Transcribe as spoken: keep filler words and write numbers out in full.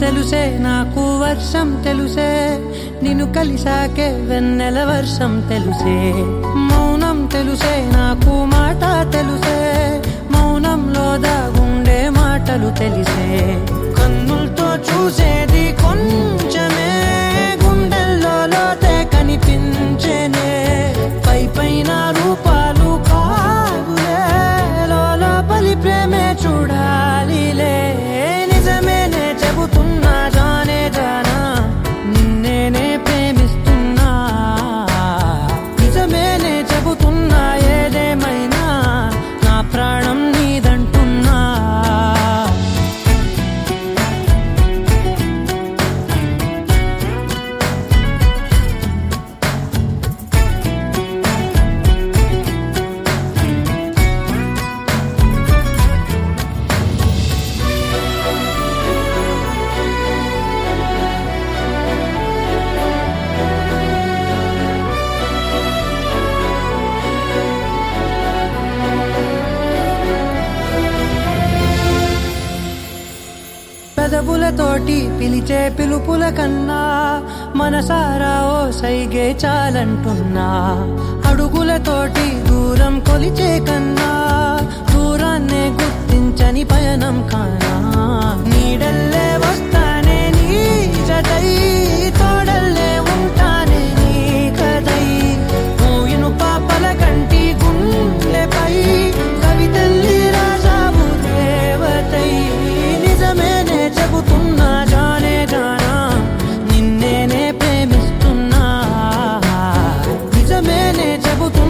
తెలుసే నాకు వర్షం తెలుసే నిన్ను కలిసాకే వెన్నెల వర్షం తెలుసే మౌనం తెలుసే నాకు మాట తెలుసే మౌనంలో దాగుండే మాటలు తెలిసే కన్నులతో చూసేది కొంచెమే గుండెల్లో లోతే కనిపించేనే పై పైన రూపాలు కాదులే లోపలి ప్రేమే చూడాలిలే నిజమేనే చెబుతున్నా జానే జానా నిన్నేనే ప్రేమిస్తున్నా నిజమేనే చెబుతున్నా ఏదేమైనా నా ప్రాణం నీదంటున్నా పెదవులతోటి పిలిచే పిలుపుల కన్నా మనసారా ఓ సైగే చాలంటున్నా అడుగులతోటి దూరం కొలిచే కన్నా దూరాన్నే గుర్తించని పయనం కానా నీడల్లే వస్తానే నీ జతై తోడల్లే ఉంటానే నీ కదై మూయిను పాపల కంటి గుండెపై కవితల్లి రాజావు దేవతై నిజమేనే చెబుతున్నా జానే జానా నిన్నేనే ప్రేమిస్తున్నా నిజమేనే చెబుతున్నా